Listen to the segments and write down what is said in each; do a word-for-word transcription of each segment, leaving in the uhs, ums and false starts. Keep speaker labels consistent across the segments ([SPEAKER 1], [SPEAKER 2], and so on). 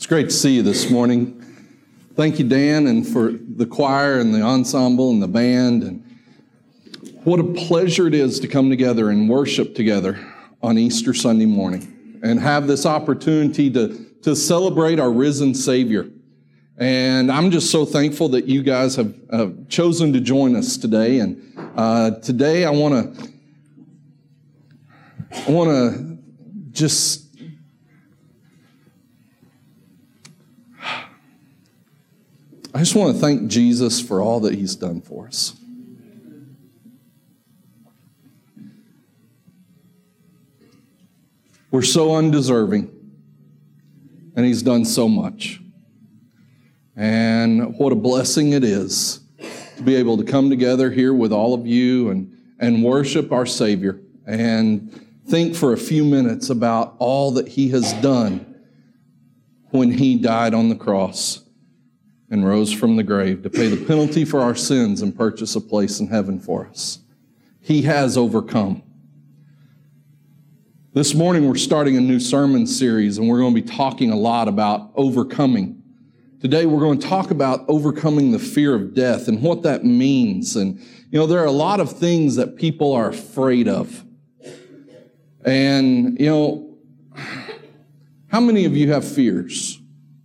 [SPEAKER 1] It's great to see you this morning. Thank you, Dan, and for the choir and the ensemble and the band. And what a pleasure it is to come together and worship together on Easter Sunday morning and have this opportunity to, to celebrate our risen Savior. And I'm just so thankful that you guys have uh, chosen to join us today. And uh, today I want to I want to just I just want to thank Jesus for all that He's done for us. We're so undeserving, and He's done so much. And what a blessing it is to be able to come together here with all of you and, and worship our Savior and think for a few minutes about all that He has done when He died on the cross and rose from the grave to pay the penalty for our sins and purchase a place in heaven for us. He has overcome. This morning we're starting a new sermon series, and we're going to be talking a lot about overcoming. Today we're going to talk about overcoming the fear of death and what that means. And, you know, there are a lot of things that people are afraid of. And, you know, how many of you have fears?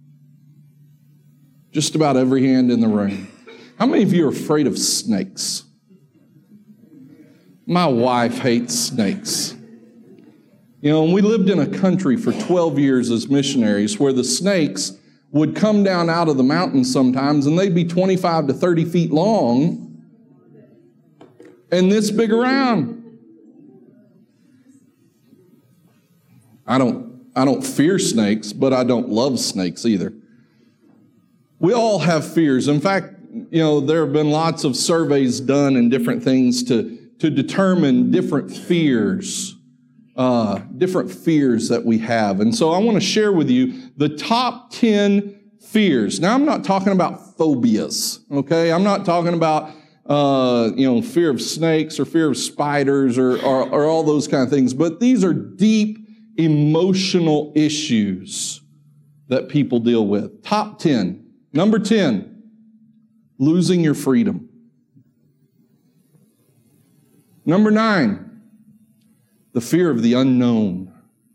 [SPEAKER 1] Just about every hand in the room. How many of you are afraid of snakes? My wife hates snakes. You know, and we lived in a country for twelve years as missionaries where the snakes would come down out of the mountains sometimes, and they'd be twenty-five to thirty feet long and this big around. I don't, I don't fear snakes, but I don't love snakes either. We all have fears. In fact, you know, there have been lots of surveys done and different things to, to determine different fears, uh, different fears that we have. And so I want to share with you the top ten fears. Now, I'm not talking about phobias, okay? I'm not talking about, uh, you know, fear of snakes or fear of spiders or, or, or all those kind of things. But these are deep emotional issues that people deal with. Top ten. Number ten, losing your freedom. Number nine, the fear of the unknown.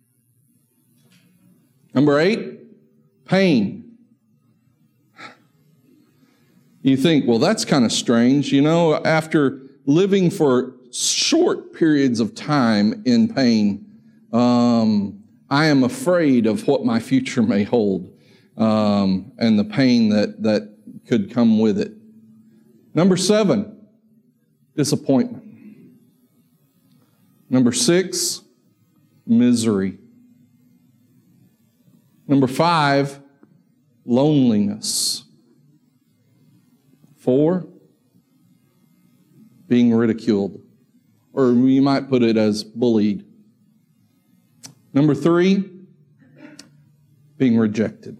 [SPEAKER 1] Number eight, pain. You think, well, that's kind of strange. You know, after living for short periods of time in pain, um, I am afraid of what my future may hold. Um, and the pain that, that could come with it. Number seven, disappointment. Number six, misery. Number five, loneliness. Four, being ridiculed, or you might put it as bullied. Number three, being rejected.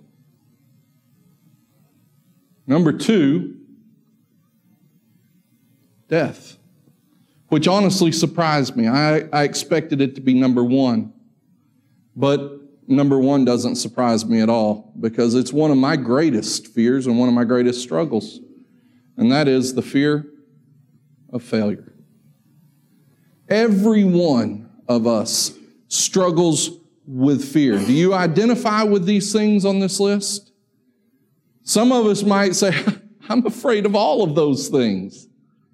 [SPEAKER 1] Number two, death, which honestly surprised me. I, I expected it to be number one, but number one doesn't surprise me at all because it's one of my greatest fears and one of my greatest struggles, and that is the fear of failure. Every one of us struggles with fear. Do you identify with these things on this list? Some of us might say, I'm afraid of all of those things.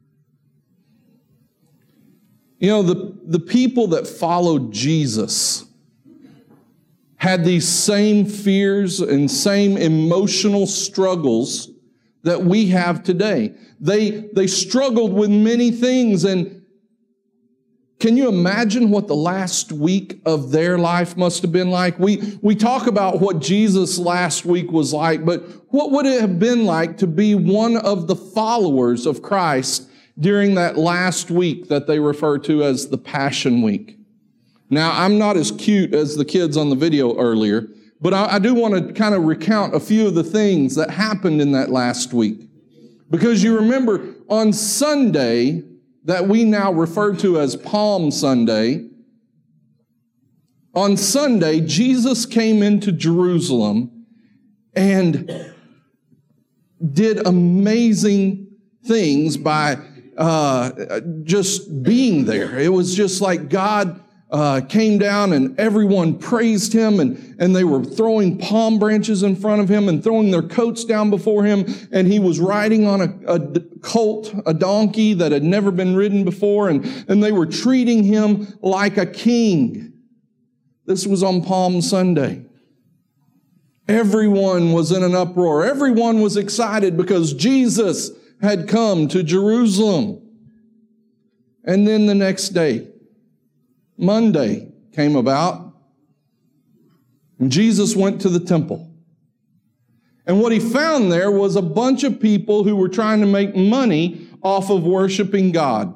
[SPEAKER 1] You know, the, the people that followed Jesus had these same fears and same emotional struggles that we have today. They, they struggled with many things, and can you imagine what the last week of their life must have been like? We, we talk about what Jesus' last week was like, but what would it have been like to be one of the followers of Christ during that last week that they refer to as the Passion Week? Now, I'm not as cute as the kids on the video earlier, but I, I do want to kind of recount a few of the things that happened in that last week. Because you remember, on Sunday, that we now refer to as Palm Sunday, on Sunday, Jesus came into Jerusalem and did amazing things by uh, just being there. It was just like God uh, came down and everyone praised him, and, and they were throwing palm branches in front of him and throwing their coats down before him, and he was riding on a, a colt, a donkey that had never been ridden before, and, and they were treating him like a king. This was on Palm Sunday. Everyone was in an uproar. Everyone was excited because Jesus had come to Jerusalem. And then the next day, Monday, came about, and Jesus went to the temple. And what he found there was a bunch of people who were trying to make money off of worshiping God.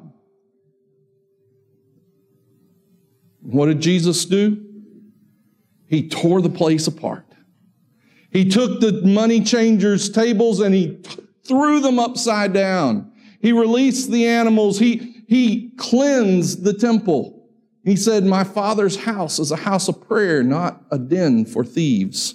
[SPEAKER 1] What did Jesus do? He tore the place apart. He took the money changers' tables and he t- threw them upside down. He released the animals. He, he cleansed the temple. He said, "My Father's house is a house of prayer, not a den for thieves."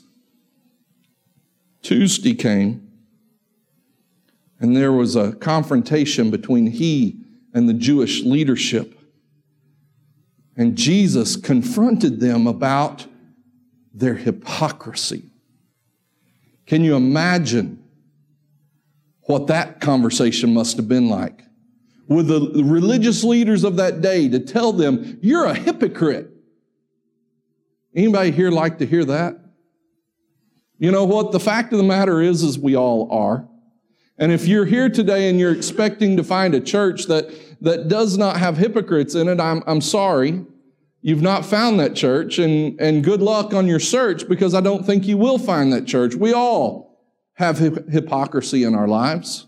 [SPEAKER 1] Tuesday came, and there was a confrontation between he and the Jewish leadership. And Jesus confronted them about their hypocrisy. Can you imagine what that conversation must have been like? With the religious leaders of that day to tell them, "You're a hypocrite." Anybody here like to hear that? You know what? The fact of the matter is, is we all are. And if you're here today and you're expecting to find a church that, that does not have hypocrites in it, I'm, I'm sorry. You've not found that church, and, and good luck on your search, because I don't think you will find that church. We all have hip- hypocrisy in our lives.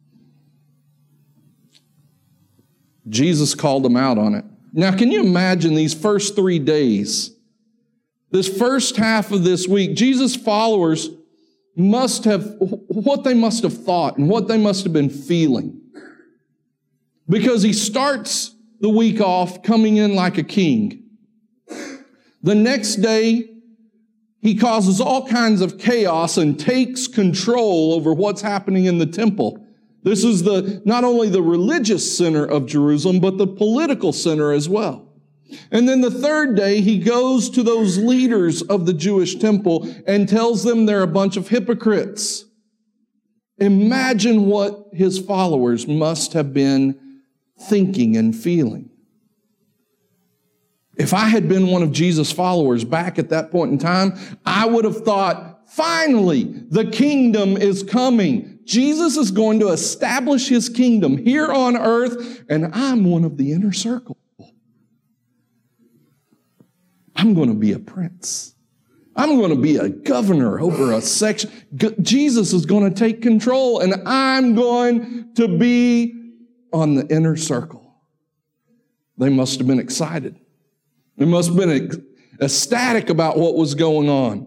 [SPEAKER 1] Jesus called them out on it. Now, can you imagine these first three days? This first half of this week, Jesus' followers must have, what they must have thought and what they must have been feeling. Because he starts the week off coming in like a king. The next day, he causes all kinds of chaos and takes control over what's happening in the temple. This is the not only the religious center of Jerusalem, but the political center as well. And then the third day, he goes to those leaders of the Jewish temple and tells them they're a bunch of hypocrites. Imagine what his followers must have been thinking and feeling. If I had been one of Jesus' followers back at that point in time, I would have thought, finally, the kingdom is coming. Jesus is going to establish his kingdom here on earth, and I'm one of the inner circle. I'm going to be a prince. I'm going to be a governor over a section. Jesus is going to take control, and I'm going to be on the inner circle. They must have been excited. They must have been ecstatic about what was going on.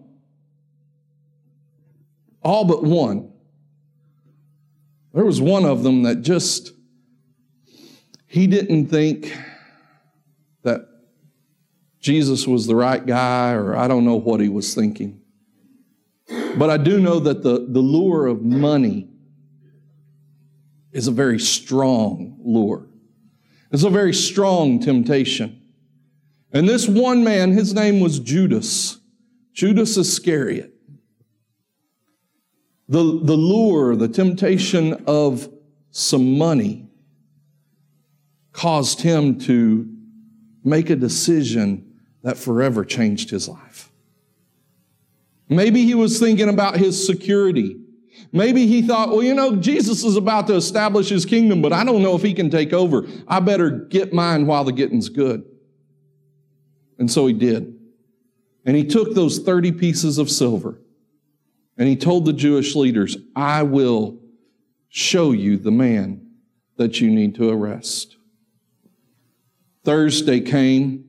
[SPEAKER 1] All but one. There was one of them that just, he didn't think that Jesus was the right guy, or I don't know what he was thinking. But I do know that the, the lure of money is a very strong lure. It's a very strong temptation. And this one man, his name was Judas. Judas Iscariot. The, the lure, the temptation of some money caused him to make a decision that forever changed his life. Maybe he was thinking about his security. Maybe he thought, well, you know, Jesus is about to establish his kingdom, but I don't know if he can take over. I better get mine while the getting's good. And so he did. And he took those thirty pieces of silver and he told the Jewish leaders, "I will show you the man that you need to arrest." Thursday came.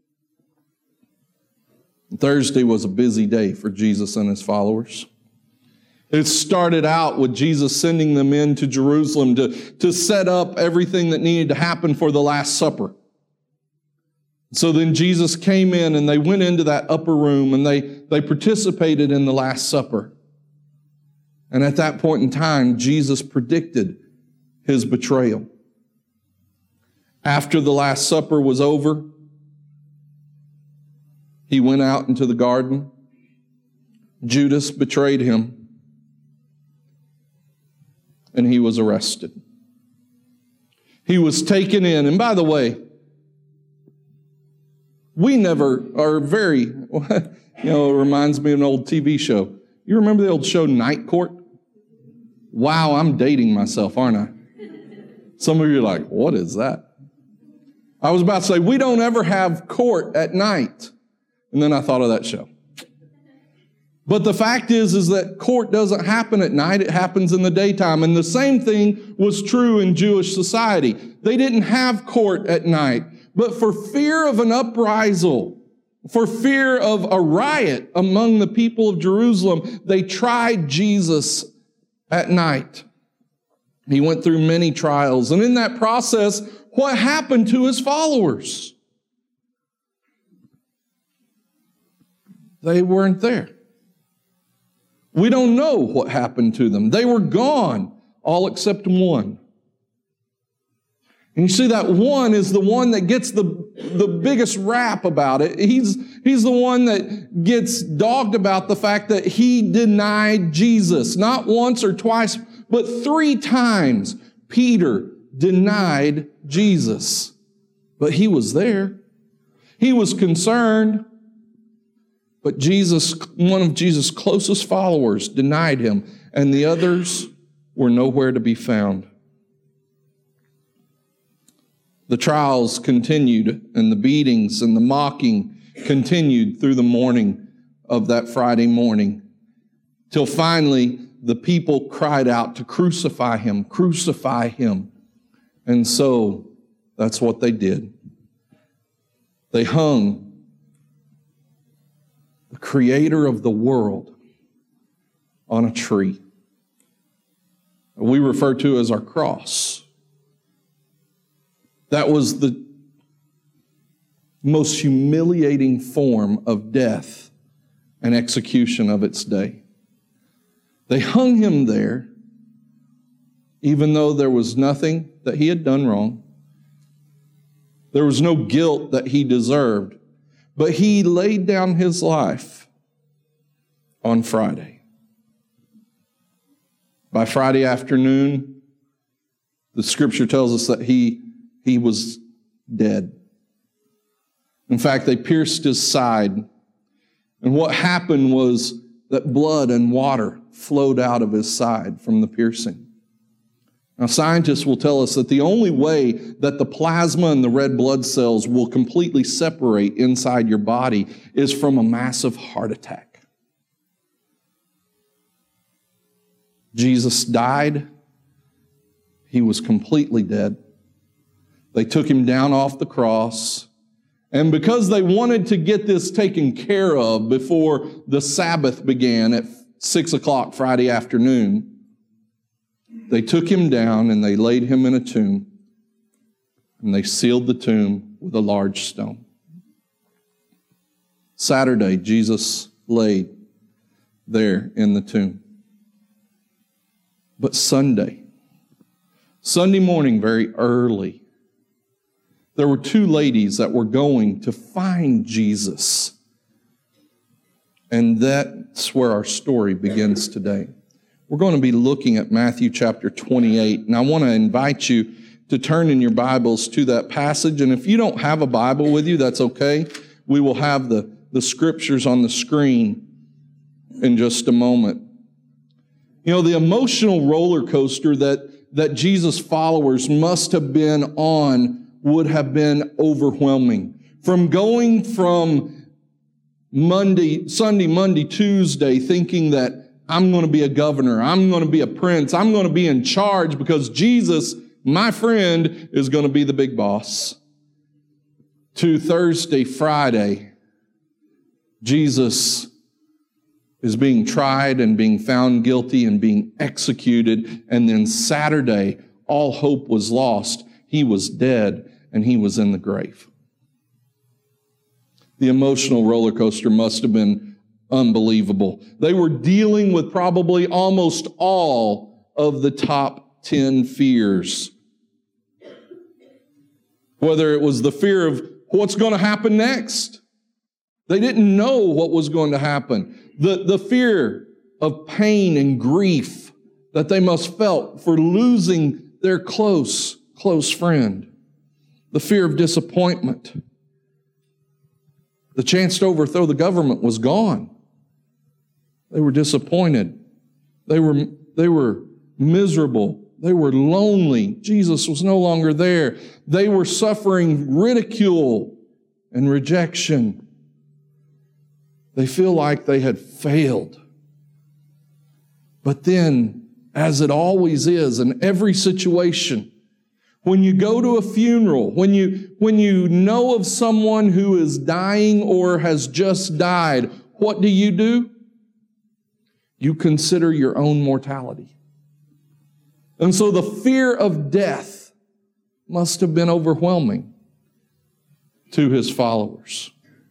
[SPEAKER 1] Thursday was a busy day for Jesus and his followers. It started out with Jesus sending them into Jerusalem to, to set up everything that needed to happen for the Last Supper. So then Jesus came in and they went into that upper room and they, they participated in the Last Supper. And at that point in time, Jesus predicted his betrayal. After the Last Supper was over, he went out into the garden. Judas betrayed him, and he was arrested. He was taken in. And by the way, we never are very, you know, it reminds me of an old T V show. You remember the old show Night Court? Wow, I'm dating myself, aren't I? Some of you are like, what is that? I was about to say, we don't ever have court at night. And then I thought of that show. But the fact is, is that court doesn't happen at night. It happens in the daytime. And the same thing was true in Jewish society. They didn't have court at night. But for fear of an uprisal, for fear of a riot among the people of Jerusalem, they tried Jesus at night. He went through many trials. And in that process, what happened to his followers? They weren't there. We don't know what happened to them. They were gone, all except one. And you see, that one is the one that gets the, the biggest rap about it. He's, he's the one that gets dogged about the fact that he denied Jesus. Not once or twice, but three times Peter denied Jesus. But he was there. He was concerned. But Jesus, one of Jesus' closest followers, denied him, and the others were nowhere to be found. The trials continued, and the beatings and the mocking continued through the morning of that Friday morning, till finally the people cried out to crucify him, crucify him. And so that's what they did. They hung the creator of the world on a tree. We refer to as our cross. That was the most humiliating form of death and execution of its day. They hung him there, even though there was nothing that he had done wrong. There was no guilt that he deserved. But he laid down his life on Friday. By Friday afternoon, the scripture tells us that he, he was dead. In fact, they pierced his side. And what happened was that blood and water flowed out of his side from the piercing. Now, scientists will tell us that the only way that the plasma and the red blood cells will completely separate inside your body is from a massive heart attack. Jesus died. He was completely dead. They took him down off the cross. And because they wanted to get this taken care of before the Sabbath began at six o'clock Friday afternoon, they took him down and they laid him in a tomb, and they sealed the tomb with a large stone. Saturday, Jesus laid there in the tomb. But Sunday, Sunday morning, very early, there were two ladies that were going to find Jesus. And that's where our story begins today. We're going to be looking at Matthew chapter twenty-eight, and I want to invite you to turn in your Bibles to that passage. And if you don't have a Bible with you, that's okay. We will have the, the scriptures on the screen in just a moment. You know, the emotional roller coaster that, that Jesus' followers must have been on would have been overwhelming. From going from Monday, Sunday, Monday, Tuesday, thinking that I'm going to be a governor, I'm going to be a prince, I'm going to be in charge because Jesus, my friend, is going to be the big boss. To Thursday, Friday, Jesus is being tried and being found guilty and being executed. And then Saturday, all hope was lost. He was dead and he was in the grave. The emotional roller coaster must have been unbelievable. They were dealing with probably almost all of the top ten fears. Whether it was the fear of what's going to happen next. They didn't know what was going to happen. The, the fear of pain and grief that they must felt for losing their close, close friend. The fear of disappointment. The chance to overthrow the government was gone. They were disappointed. They were, they were miserable. They were lonely. Jesus was no longer there. They were suffering ridicule and rejection. They feel like they had failed. But then, as it always is in every situation, when you go to a funeral, when you, when you know of someone who is dying or has just died, what do you do? You consider your own mortality. And so the fear of death must have been overwhelming to his followers.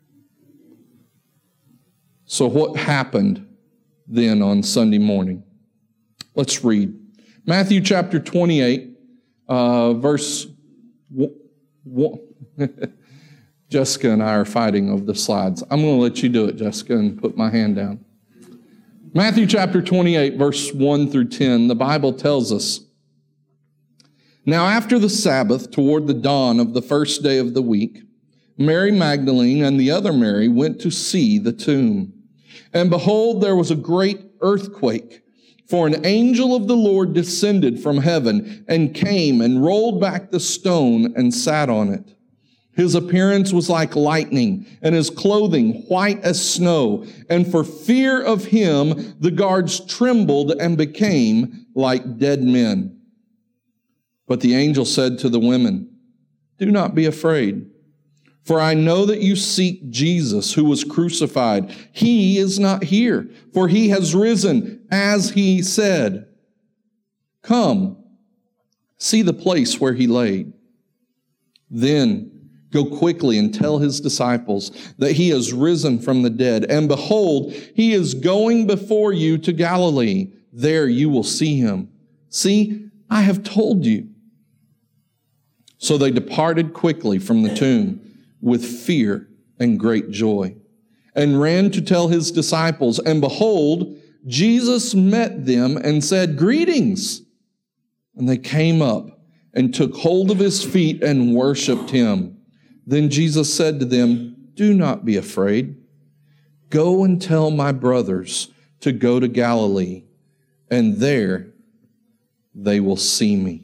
[SPEAKER 1] So what happened then on Sunday morning? Let's read. Matthew chapter twenty-eight, uh, verse one. Jessica and I are fighting over the slides. I'm going to let you do it, Jessica, and put my hand down. Matthew chapter twenty-eight, verse one through ten, the Bible tells us, "Now after the Sabbath, toward the dawn of the first day of the week, Mary Magdalene and the other Mary went to see the tomb. And behold, there was a great earthquake, for an angel of the Lord descended from heaven and came and rolled back the stone and sat on it. His appearance was like lightning, and his clothing white as snow. And for fear of him, the guards trembled and became like dead men. But the angel said to the women, 'Do not be afraid, for I know that you seek Jesus who was crucified. He is not here, for he has risen, as he said. Come, see the place where he laid. Then go quickly and tell his disciples that he has risen from the dead. And behold, he is going before you to Galilee. There you will see him. See, I have told you.' So they departed quickly from the tomb with fear and great joy, and ran to tell his disciples. And behold, Jesus met them and said, 'Greetings.' And they came up and took hold of his feet and worshiped him. Then Jesus said to them, 'Do not be afraid. Go and tell my brothers to go to Galilee, and there they will see me.'"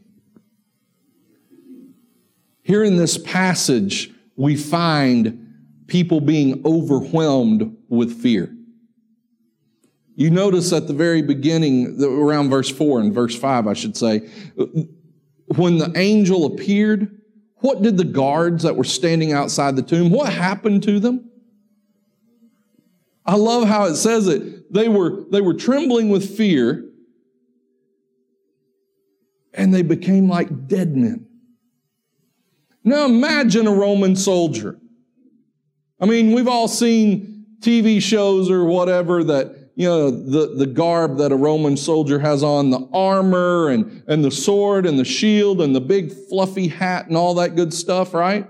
[SPEAKER 1] Here in this passage, we find people being overwhelmed with fear. You notice at the very beginning, around verse four and verse five, I should say, when the angel appeared, what did the guards that were standing outside the tomb, what happened to them? I love how it says it. They were, they were trembling with fear, and they became like dead men. Now imagine a Roman soldier. I mean, we've all seen T V shows or whatever that, you know, the, the garb that a Roman soldier has on, the armor and, and the sword and the shield and the big fluffy hat and all that good stuff, right?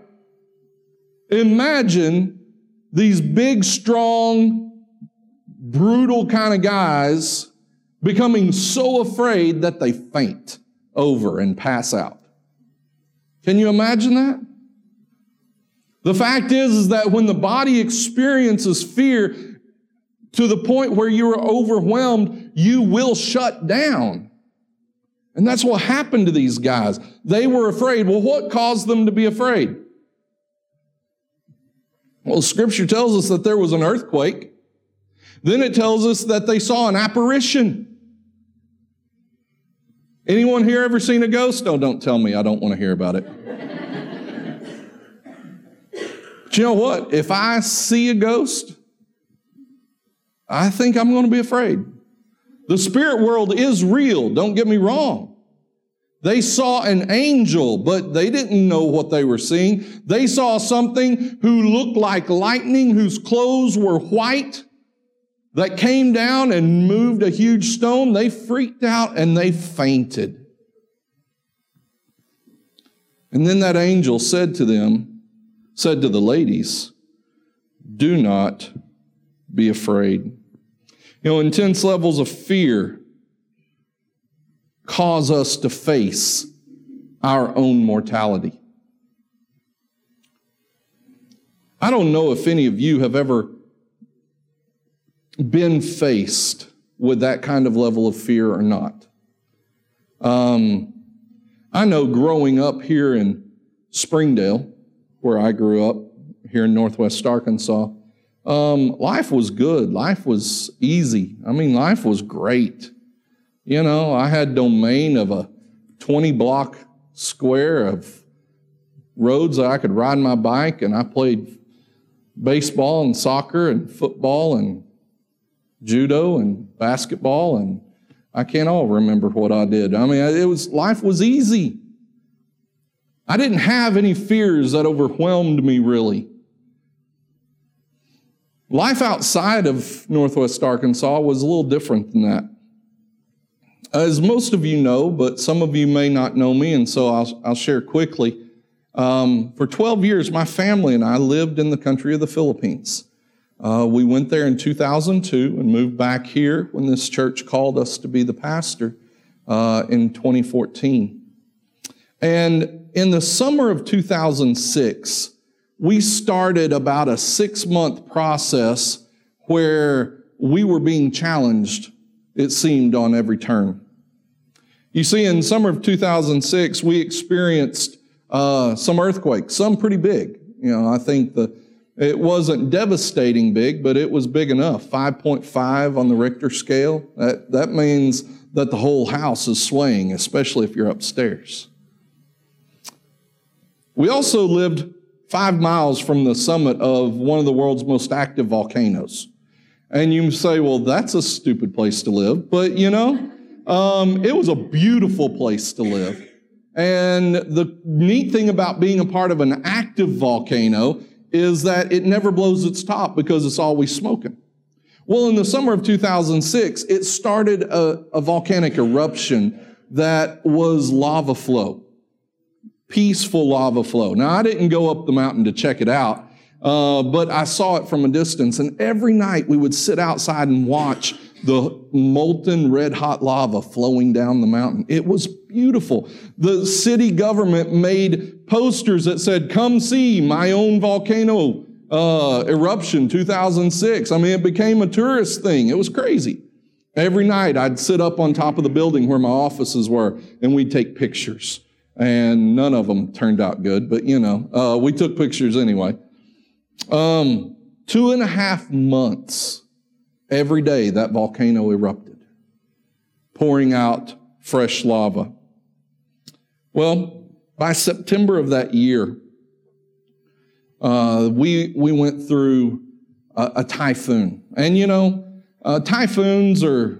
[SPEAKER 1] Imagine these big, strong, brutal kind of guys becoming so afraid that they faint over and pass out. Can you imagine that? The fact is, is that when the body experiences fear to the point where you are overwhelmed, you will shut down. And that's what happened to these guys. They were afraid. Well, what caused them to be afraid? Well, Scripture tells us that there was an earthquake. Then it tells us that they saw an apparition. Anyone here ever seen a ghost? No, don't tell me. I don't want to hear about it. But you know what? If I see a ghost, I think I'm going to be afraid. The spirit world is real. Don't get me wrong. They saw an angel, but they didn't know what they were seeing. They saw something who looked like lightning, whose clothes were white. that came down and moved a huge stone, they freaked out and they fainted. And then that angel said to them, said to the ladies, do not be afraid. You know, intense levels of fear cause us to face our own mortality. I don't know if any of you have ever been faced with that kind of level of fear or not. Um, I know growing up here in Springdale, where I grew up, here in Northwest Arkansas, um, life was good. Life was easy. I mean, life was great. You know, I had domain of a twenty block square of roads that I could ride my bike, and I played baseball and soccer and football and judo and basketball, and I can't all remember what I did. I mean, it was life was easy. I didn't have any fears that overwhelmed me, really. Life outside of Northwest Arkansas was a little different than that. As most of you know, but some of you may not know me, and so I'll, I'll share quickly. Um, for twelve years, my family and I lived in the country of the Philippines. Uh, we went there in two thousand two and moved back here when this church called us to be the pastor uh, in twenty fourteen. And in the summer of two thousand six, we started about a six-month process where we were being challenged, it seemed, on every turn. You see, in summer of two thousand six, we experienced uh, some earthquakes, some pretty big. You know, I think the it wasn't devastating big, but it was big enough. five point five on the Richter scale. That, that means that the whole house is swaying, especially if you're upstairs. We also lived five miles from the summit of one of the world's most active volcanoes. And you say, well, that's a stupid place to live. But, you know, um, it was a beautiful place to live. And the neat thing about being a part of an active volcano is that it never blows its top because it's always smoking. Well, in the summer of two thousand six, it started a, a volcanic eruption that was lava flow, peaceful lava flow. Now, I didn't go up the mountain to check it out, uh, but I saw it from a distance. And every night we would sit outside and watch the molten red-hot lava flowing down the mountain. It was beautiful. The city government made posters that said, come see my own volcano uh, eruption two thousand six. I mean, it became a tourist thing. It was crazy. Every night I'd sit up on top of the building where my offices were, and we'd take pictures. And none of them turned out good, but, you know, uh, we took pictures anyway. Um, two and a half months every day that volcano erupted, pouring out fresh lava. Well, by September of that year, uh, we we went through a, a typhoon. And, you know, uh, typhoons are,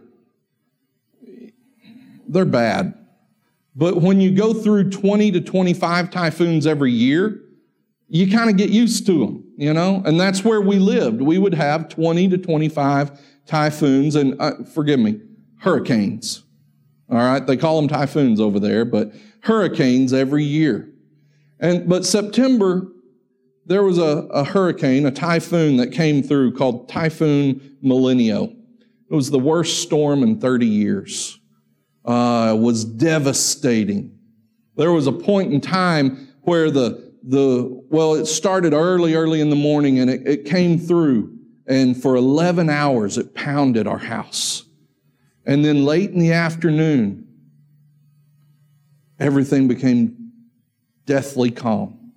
[SPEAKER 1] they're bad. But when you go through twenty to twenty-five typhoons every year, you kind of get used to them, you know? And that's where we lived. We would have twenty to twenty-five typhoons and, uh, forgive me, hurricanes. All right? They call them typhoons over there, but hurricanes every year. And But September, there was a, a hurricane, a typhoon that came through called Typhoon Milenio. It was the worst storm in thirty years. Uh, was devastating. There was a point in time where the, the well, it started early, early in the morning, and it, it came through, and for eleven hours it pounded our house. And then late in the afternoon, everything became deathly calm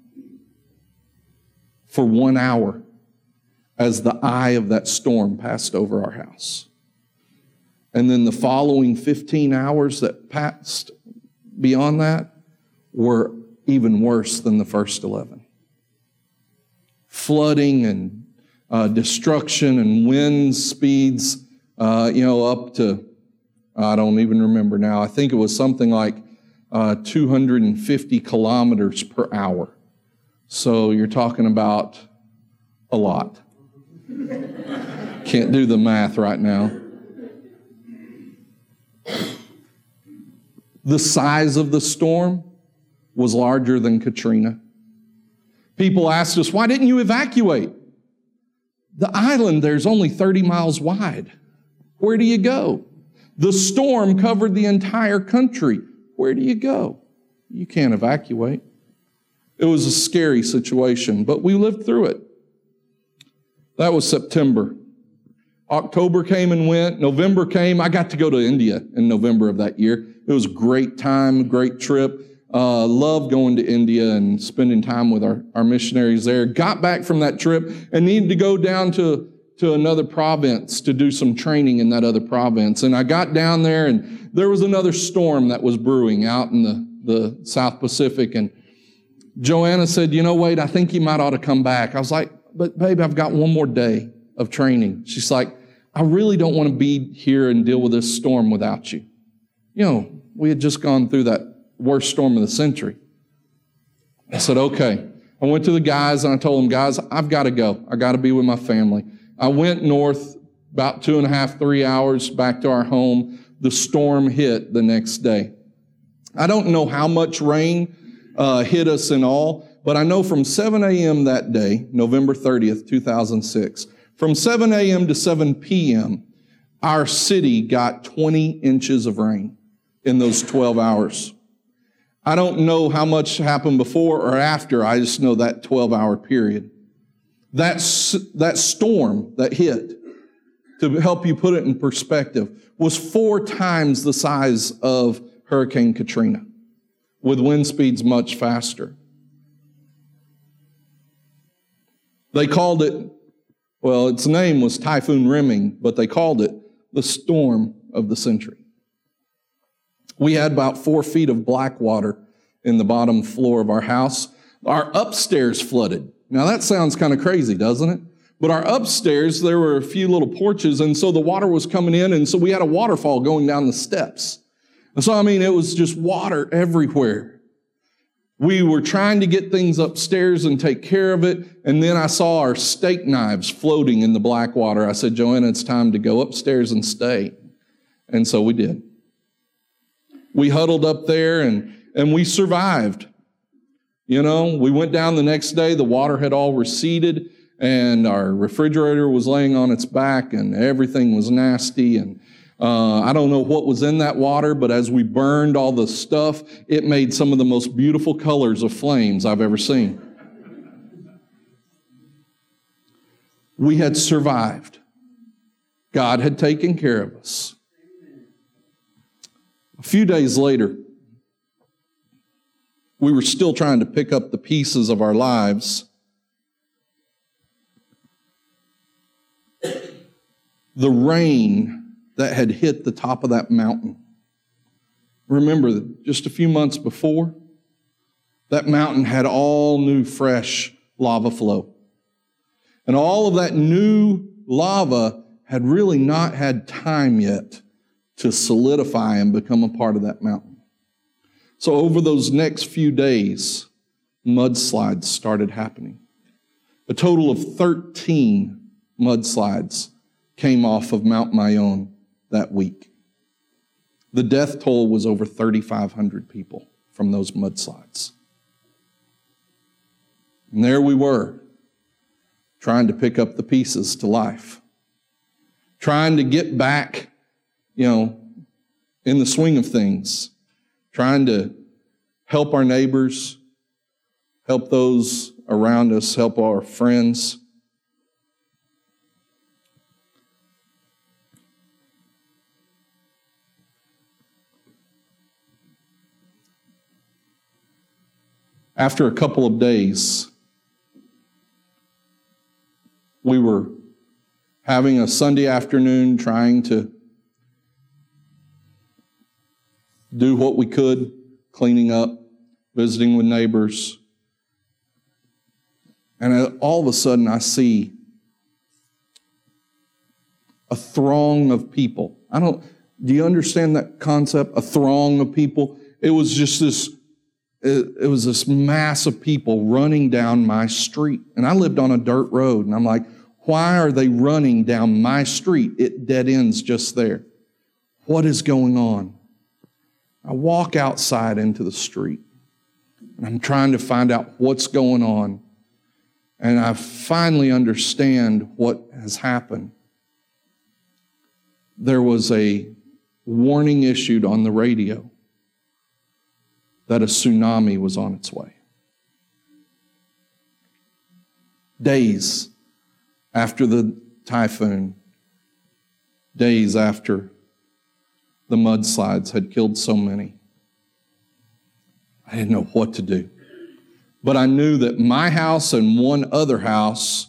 [SPEAKER 1] for one hour as the eye of that storm passed over our house. And then the following fifteen hours that passed beyond that were even worse than the first eleven. Flooding and uh, destruction and wind speeds, uh, you know, up to, I don't even remember now. I think it was something like uh, two hundred fifty kilometers per hour. So you're talking about a lot. Can't do the math right now. The size of the storm was larger than Katrina. People asked us, why didn't you evacuate? The island there's only thirty miles wide. Where do you go? The storm covered the entire country. Where do you go? You can't evacuate. It was a scary situation, but we lived through it. That was September. October came and went. November came. I got to go to India in November of that year. It was a great time, great trip. Uh, loved going to India and spending time with our, our missionaries there. Got back from that trip and needed to go down to, to another province to do some training in that other province. And I got down there and there was another storm that was brewing out in the, the South Pacific. And Joanna said, you know, Wade, I think you might ought to come back. I was like, but babe, I've got one more day of training. She's like, I really don't want to be here and deal with this storm without you. You know, we had just gone through that worst storm of the century. I said, okay. I went to the guys and I told them, guys, I've got to go. I got to be with my family. I went north about two and a half, three hours back to our home. The storm hit the next day. I don't know how much rain uh, hit us in all, but I know from seven a.m. that day, November thirtieth, two thousand six, from seven a.m. to seven p.m., our city got twenty inches of rain in those twelve hours. I don't know how much happened before or after. I just know that twelve-hour period. That, that storm that hit, to help you put it in perspective, was four times the size of Hurricane Katrina, with wind speeds much faster. They called it, well, its name was Typhoon Reming, but they called it the storm of the century. We had about four feet of black water in the bottom floor of our house. Our upstairs flooded. Now that sounds kind of crazy, doesn't it? But our upstairs, there were a few little porches, and so the water was coming in, and so we had a waterfall going down the steps. And so, I mean, it was just water everywhere. We were trying to get things upstairs and take care of it, and then I saw our steak knives floating in the black water. I said, Joanna, it's time to go upstairs and stay. And so we did. We huddled up there and, and we survived. You know, we went down the next day, the water had all receded and our refrigerator was laying on its back and everything was nasty. And uh, I don't know what was in that water, but as we burned all the stuff, it made some of the most beautiful colors of flames I've ever seen. We had survived. God had taken care of us. A few days later, we were still trying to pick up the pieces of our lives. The rain that had hit the top of that mountain. Remember, just a few months before, that mountain had all new, fresh lava flow. And all of that new lava had really not had time yet to solidify and become a part of that mountain. So over those next few days, mudslides started happening. A total of thirteen mudslides came off of Mount Mayon that week. The death toll was over thirty-five hundred people from those mudslides. And there we were, trying to pick up the pieces to life, trying to get back, you know, in the swing of things, trying to help our neighbors, help those around us, help our friends. After a couple of days, we were having a Sunday afternoon trying to do what we could, cleaning up, visiting with neighbors. And all of a sudden I see a throng of people. I don't, do you understand that concept? A throng of people? It was just this, it, it was this mass of people running down my street. And I lived on a dirt road. And I'm like, Why are they running down my street? It dead ends just there. What is going on? I walk outside into the street, and I'm trying to find out what's going on. And I finally understand what has happened. There was a warning issued on the radio that a tsunami was on its way. Days after the typhoon, days after the mudslides had killed so many, I didn't know what to do. But I knew that my house and one other house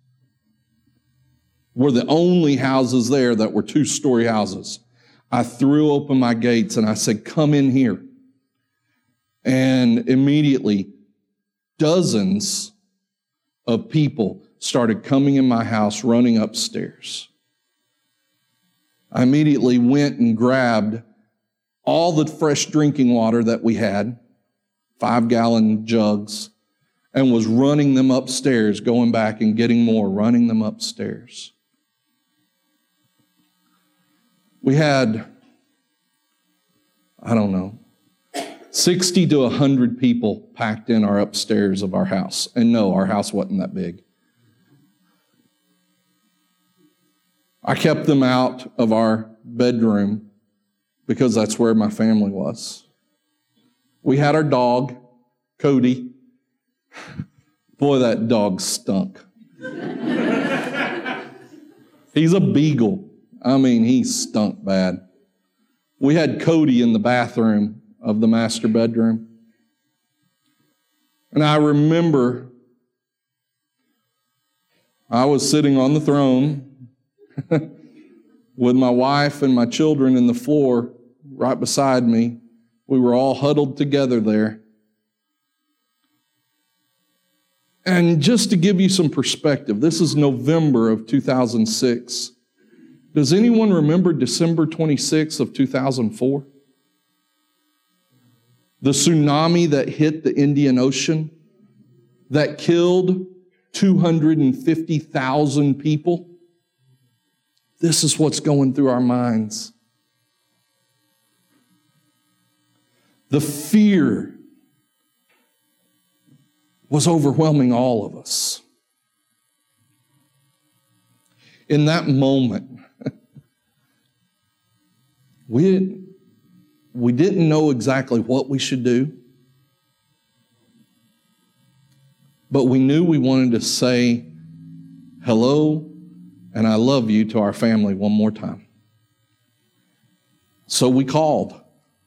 [SPEAKER 1] were the only houses there that were two-story houses. I threw open my gates and I said, come in here. And immediately, dozens of people started coming in my house, running upstairs. I immediately went and grabbed all the fresh drinking water that we had, five-gallon jugs, and was running them upstairs, going back and getting more, running them upstairs. We had, I don't know, sixty to one hundred people packed in our upstairs of our house. And no, our house wasn't that big. I kept them out of our bedroom because that's where my family was. We had our dog, Cody. Boy, that dog stunk. He's a beagle. I mean, he stunk bad. We had Cody in the bathroom of the master bedroom. And I remember I was sitting on the throne with my wife and my children in the floor right beside me. We were all huddled together there. And just to give you some perspective, this is November of two thousand six. Does anyone remember December twenty-sixth of two thousand four? The tsunami that hit the Indian Ocean, that killed two hundred fifty thousand people. This is what's going through our minds. The fear was overwhelming all of us. In that moment, we, we didn't know exactly what we should do, but we knew we wanted to say hello and I love you to our family one more time. So we called.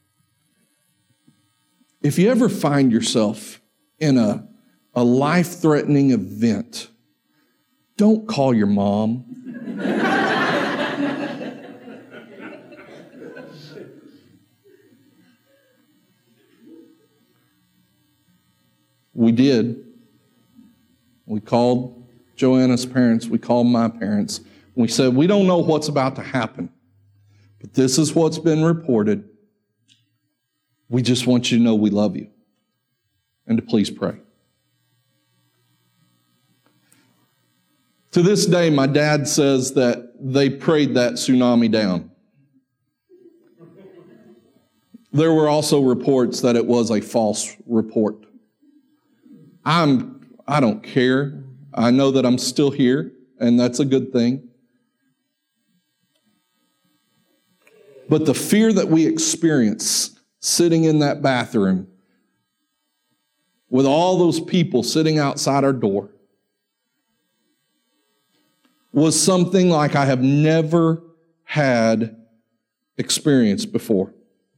[SPEAKER 1] If you ever find yourself in a, a life-threatening event, don't call your mom. We did. We called Joanna's parents. We called my parents. We said, we don't know what's about to happen, but this is what's been reported. We just want you to know we love you and to please pray. To this day, my dad says that they prayed that tsunami down. There were also reports that it was a false report. I'm, I don't care. I know that I'm still here, and that's a good thing. But the fear that we experience sitting in that bathroom with all those people sitting outside our door was something like I have never had experienced before.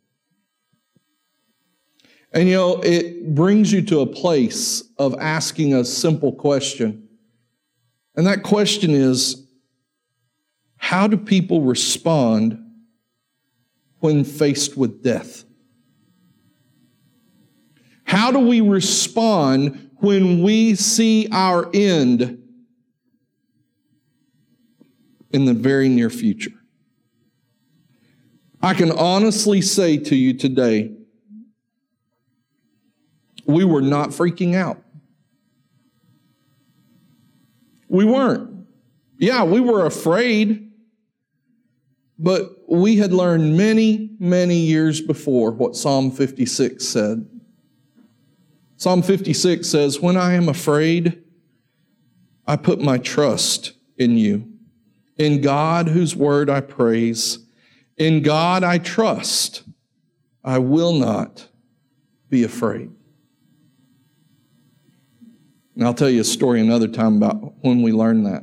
[SPEAKER 1] And you know, it brings you to a place of asking a simple question. And that question is, how do people respond when faced with death? How do we respond when we see our end in the very near future? I can honestly say to you today, we were not freaking out. We weren't. Yeah, we were afraid, but we had learned many, many years before what Psalm fifty-six said. Psalm fifty-six says, when I am afraid, I put my trust in you. In God, whose word I praise. In God I trust. I will not be afraid. And I'll tell you a story another time about when we learned that.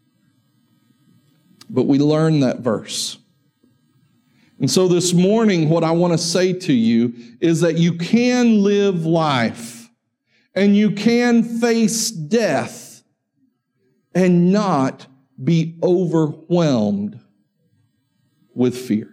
[SPEAKER 1] But we learned that verse. And so this morning, what I want to say to you is that you can live life and you can face death and not be overwhelmed with fear.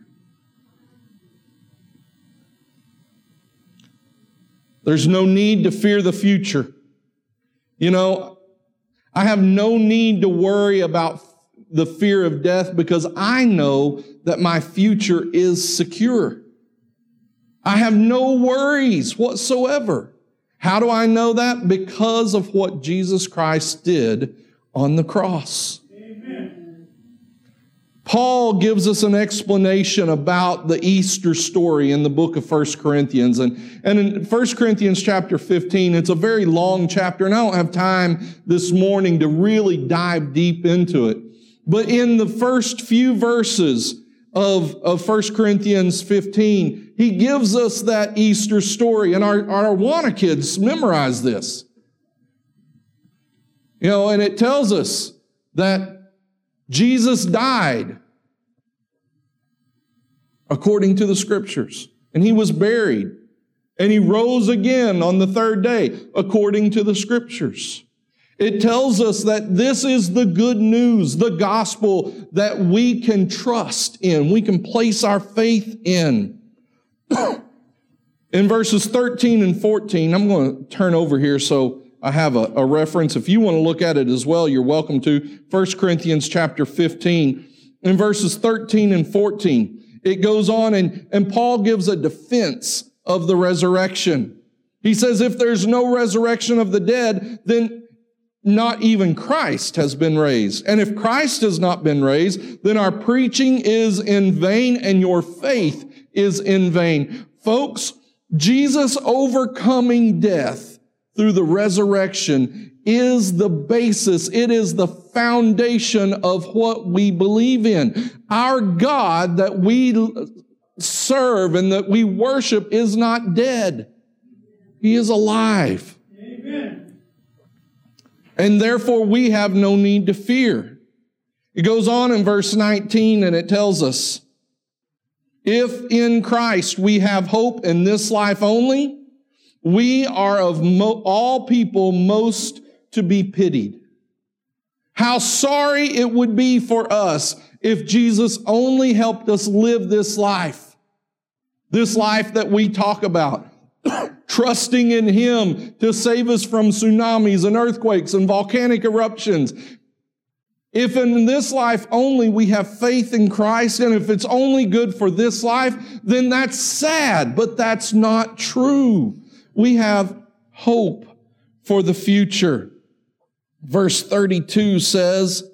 [SPEAKER 1] There's no need to fear the future. You know, I have no need to worry about the fear of death because I know that my future is secure. I have no worries whatsoever. How do I know that? Because of what Jesus Christ did on the cross. Amen. Paul gives us an explanation about the Easter story in the book of First Corinthians. And, and in First Corinthians chapter fifteen, it's a very long chapter, and I don't have time this morning to really dive deep into it. But in the first few verses of, of First Corinthians fifteen, he gives us that Easter story. And our, our Awana kids memorize this. You know, and it tells us that Jesus died according to the Scriptures. And he was buried. And he rose again on the third day according to the Scriptures. It tells us that this is the good news, the gospel that we can trust in, we can place our faith in. In verses thirteen and fourteen, I'm going to turn over here so I have a, a reference. If you want to look at it as well, you're welcome to. First Corinthians chapter fifteen, in verses thirteen and fourteen, it goes on and, and Paul gives a defense of the resurrection. He says, if there's no resurrection of the dead, then not even Christ has been raised. And if Christ has not been raised, then our preaching is in vain and your faith is in vain. Folks, Jesus overcoming death through the resurrection is the basis. It is the foundation of what we believe in. Our God that we serve and that we worship is not dead. He is alive. Amen. And therefore, we have no need to fear. It goes on in verse nineteen, and it tells us, if in Christ we have hope in this life only, we are of mo- all people most to be pitied. How sorry it would be for us if Jesus only helped us live this life. This life that we talk about. Trusting in Him to save us from tsunamis and earthquakes and volcanic eruptions. If in this life only we have faith in Christ, and if it's only good for this life, then that's sad, but that's not true. We have hope for the future. Verse thirty-two says,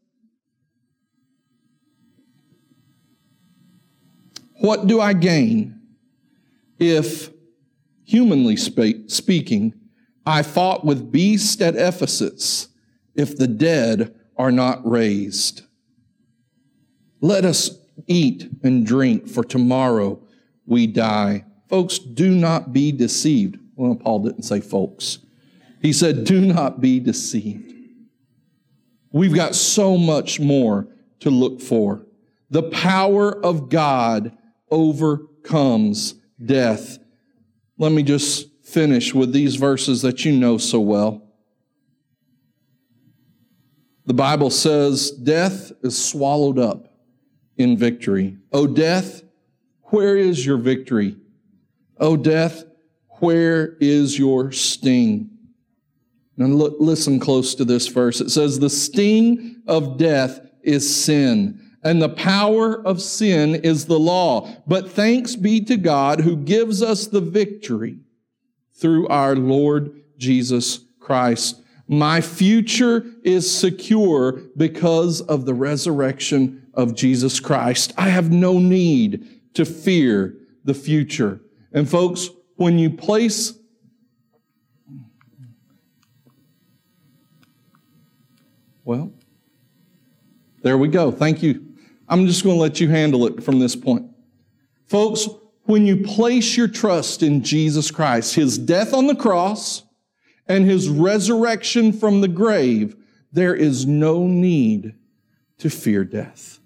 [SPEAKER 1] what do I gain if, humanly speaking, I fought with beasts at Ephesus, if the dead are not raised? Let us eat and drink, for tomorrow we die. Folks, do not be deceived. Well, Paul didn't say folks. He said, do not be deceived. We've got so much more to look for. The power of God overcomes death. Let me just finish with these verses that you know so well. The Bible says, death is swallowed up in victory. O death, where is your victory? O death, where is your sting? Now look, listen close to this verse. It says, the sting of death is sin, and the power of sin is the law. But thanks be to God who gives us the victory through our Lord Jesus Christ. My future is secure because of the resurrection of Jesus Christ. I have no need to fear the future. And folks, when you place Well, there we go. Thank you. I'm just going to let you handle it from this point. Folks, when you place your trust in Jesus Christ, His death on the cross and His resurrection from the grave, there is no need to fear death.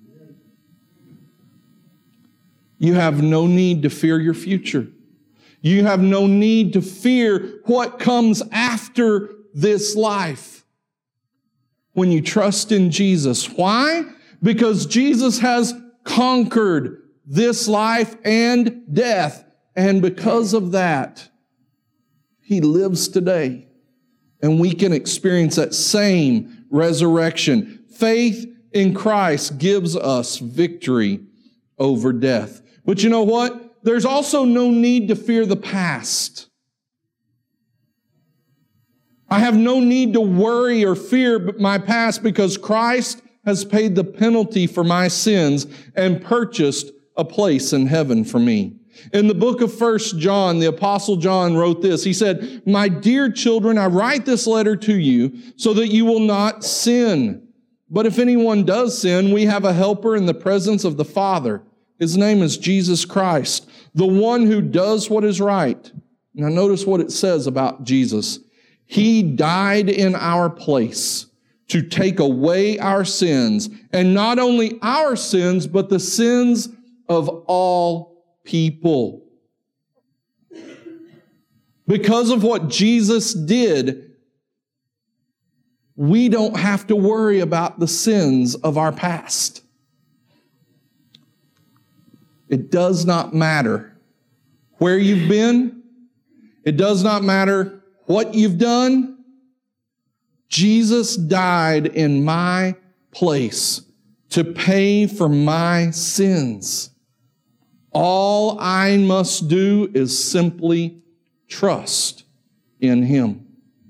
[SPEAKER 1] You have no need to fear your future. You have no need to fear what comes after this life. When you trust in Jesus. Why? Because Jesus has conquered this life and death. And because of that, He lives today. And we can experience that same resurrection. Faith in Christ gives us victory over death. But you know what? There's also no need to fear the past. I have no need to worry or fear my past because Christ has paid the penalty for my sins and purchased a place in heaven for me. In the book of First John, the Apostle John wrote this. He said, "My dear children, I write this letter to you so that you will not sin. But if anyone does sin, we have a helper in the presence of the Father. His name is Jesus Christ, the one who does what is right." Now notice what it says about Jesus. He died in our place to take away our sins, and not only our sins, but the sins of all people. Because of what Jesus did, we don't have to worry about the sins of our past. It does not matter where you've been. It does not matter what you've done. Jesus died in my place to pay for my sins. All I must do is simply trust in Him.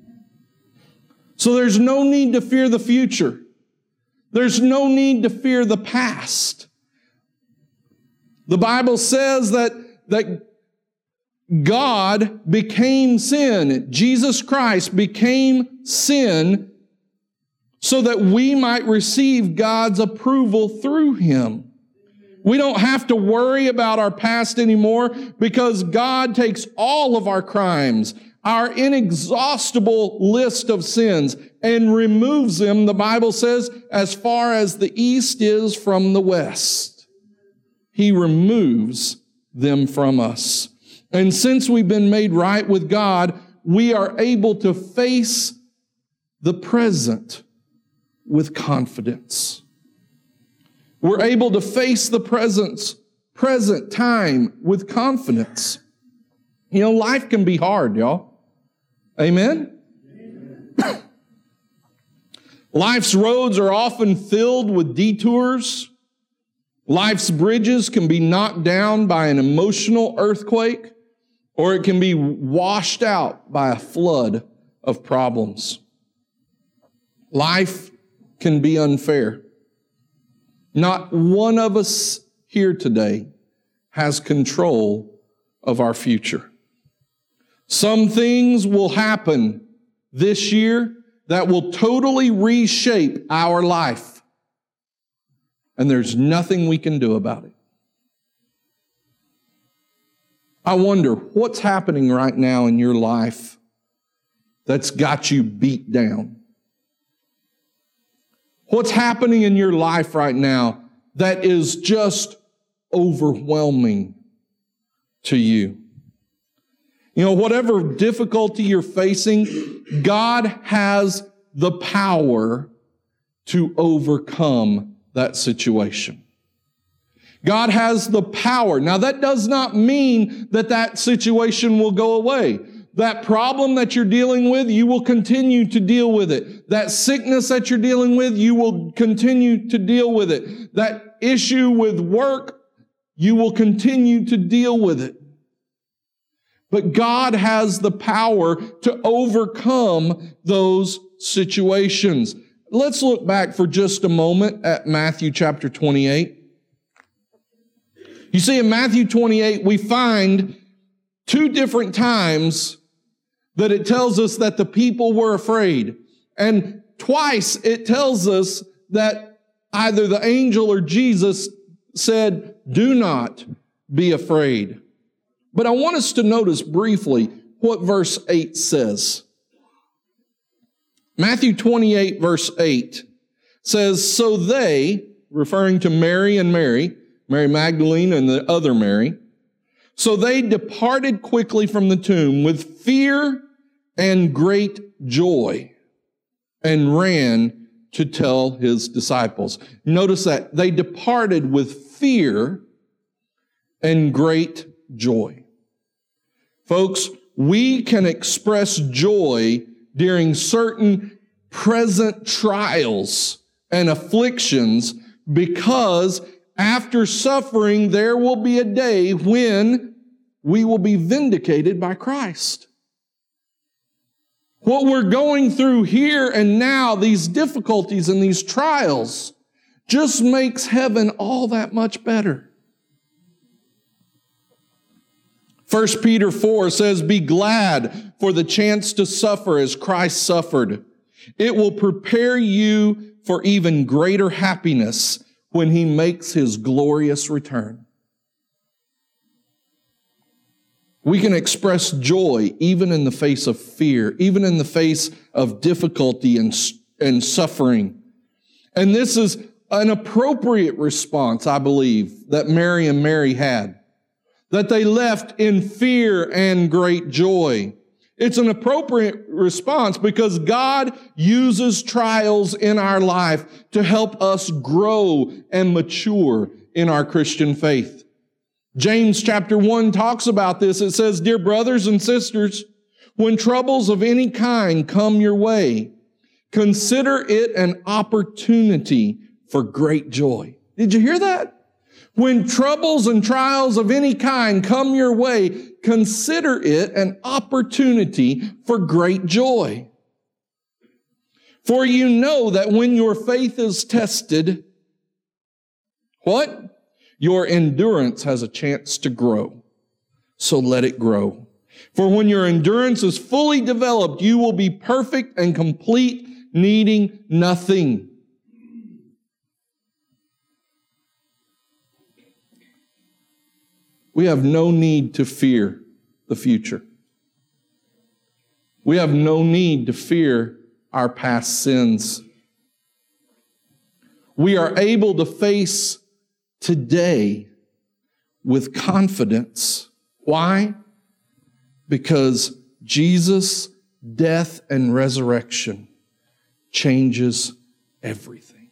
[SPEAKER 1] So there's no need to fear the future. There's no need to fear the past. The Bible says that, that God became sin. Jesus Christ became sin so that we might receive God's approval through Him. We don't have to worry about our past anymore because God takes all of our crimes, our inexhaustible list of sins, and removes them, the Bible says, as far as the east is from the west. He removes them from us. And since we've been made right with God, we are able to face the present with confidence. We're able to face the present, present time with confidence. You know, life can be hard, y'all. Amen? Amen. Life's roads are often filled with detours. Life's bridges can be knocked down by an emotional earthquake, or it can be washed out by a flood of problems. Life can be unfair. Not one of us here today has control of our future. Some things will happen this year that will totally reshape our life, and there's nothing we can do about it. I wonder what's happening right now in your life that's got you beat down. What's happening in your life right now that is just overwhelming to you? You know, whatever difficulty you're facing, God has the power to overcome that situation. God has the power. Now, that does not mean that that situation will go away. That problem that you're dealing with, you will continue to deal with it. That sickness that you're dealing with, you will continue to deal with it. That issue with work, you will continue to deal with it. But God has the power to overcome those situations. Let's look back for just a moment at Matthew chapter twenty-eight. You see, in Matthew twenty-eight, we find two different times that it tells us that the people were afraid. And twice it tells us that either the angel or Jesus said, do not be afraid. But I want us to notice briefly what verse eight says. Matthew twenty-eight, verse eight says, so they, referring to Mary and Mary, Mary Magdalene and the other Mary, so they departed quickly from the tomb with fear and great joy and ran to tell his disciples. Notice that they departed with fear and great joy. Folks, we can express joy during certain present trials and afflictions because after suffering, there will be a day when we will be vindicated by Christ. What we're going through here and now, these difficulties and these trials, just makes heaven all that much better. First Peter four says, be glad for the chance to suffer as Christ suffered. It will prepare you for even greater happiness when he makes his glorious return. We can express joy even in the face of fear, even in the face of difficulty and, and suffering. And this is an appropriate response, I believe, that Mary and Mary had. That they left in fear and great joy. It's an appropriate response because God uses trials in our life to help us grow and mature in our Christian faith. James chapter one talks about this. It says, dear brothers and sisters, when troubles of any kind come your way, consider it an opportunity for great joy. Did you hear that? When troubles and trials of any kind come your way, consider it an opportunity for great joy. For you know that when your faith is tested, what? Your endurance has a chance to grow. So let it grow. For when your endurance is fully developed, you will be perfect and complete, needing nothing. We have no need to fear the future. We have no need to fear our past sins. We are able to face today with confidence. Why? Because Jesus' death and resurrection changes everything.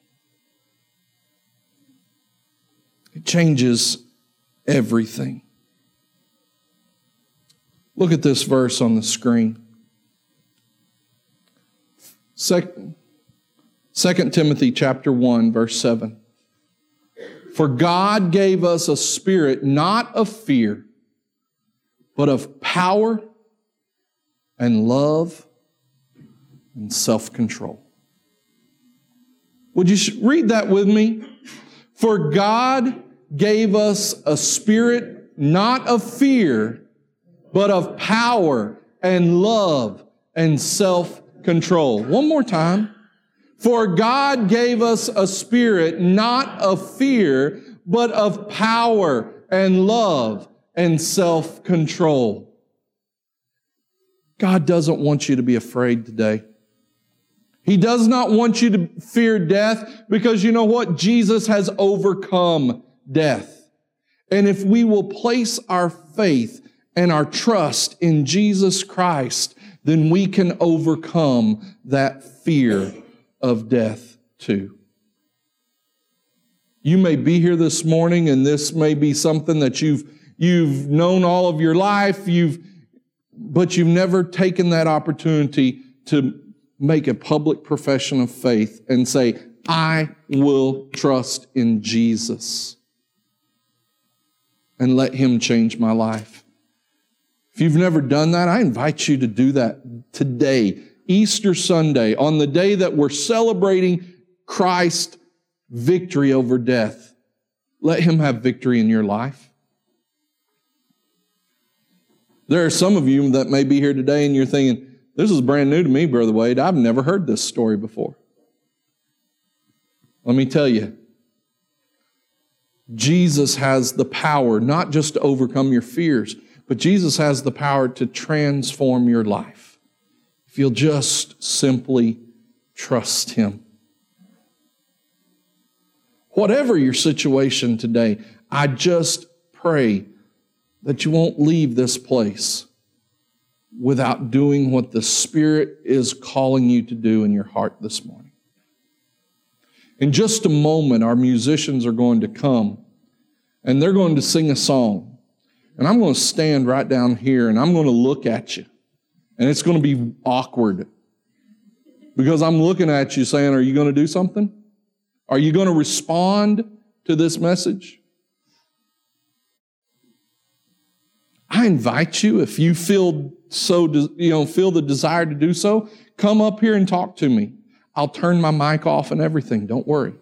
[SPEAKER 1] It changes everything. Look at this verse on the screen. Second, Second Timothy chapter one, verse seven. For God gave us a spirit not of fear, but of power and love and self-control. Would you read that with me? For God gave us a spirit not of fear, but of power and love and self-control. One more time. For God gave us a spirit not of fear, but of power and love and self-control. God doesn't want you to be afraid today. He does not want you to fear death because you know what? Jesus has overcome death. And if we will place our faith and our trust in Jesus Christ, then we can overcome that fear of death too. You may be here this morning and this may be something that you've you've known all of your life, you've but you've never taken that opportunity to make a public profession of faith and say, I will trust in Jesus and let Him change my life. If If you've never done that, I invite you to do that today, Easter Sunday, on the day that we're celebrating Christ's victory over death. Let Him have victory in your life. There are some of you that may be here today and you're thinking, this is brand new to me, Brother Wade. I've never heard this story before. Let me tell you, Jesus has the power not just to overcome your fears, but Jesus has the power to transform your life if you'll just simply trust Him. Whatever your situation today, I just pray that you won't leave this place without doing what the Spirit is calling you to do in your heart this morning. In just a moment, our musicians are going to come and they're going to sing a song. And I'm going to stand right down here and I'm going to look at you. And it's going to be awkward because I'm looking at you saying, are you going to do something? Are you going to respond to this message? I invite you, if you feel so, you know, feel the desire to do so, come up here and talk to me. I'll turn my mic off and everything. Don't worry.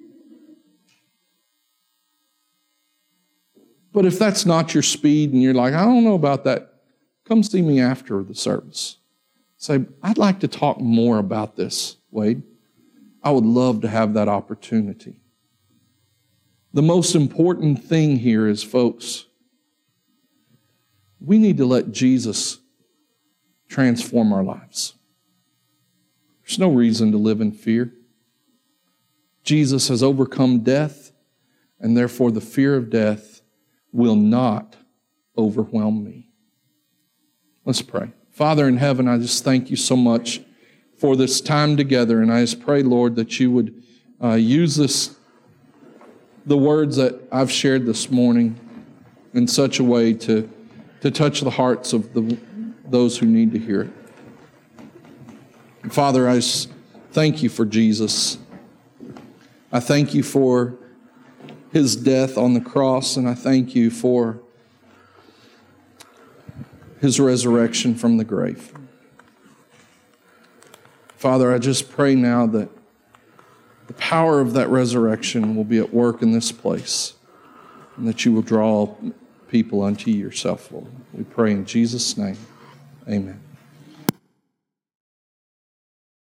[SPEAKER 1] But if that's not your speed and you're like, I don't know about that, come see me after the service. Say, I'd like to talk more about this, Wade. I would love to have that opportunity. The most important thing here is, folks, we need to let Jesus transform our lives. There's no reason to live in fear. Jesus has overcome death, and therefore the fear of death will not overwhelm me. Let's pray. Father in heaven, I just thank you so much for this time together, and I just pray, Lord, that you would uh, use this, the words that I've shared this morning in such a way to, to touch the hearts of the, those who need to hear it. And Father, I just thank you for Jesus. I thank you for His death on the cross, and I thank you for His resurrection from the grave. Father, I just pray now that the power of that resurrection will be at work in this place, and that you will draw people unto yourself, Lord. We pray in Jesus' name. Amen.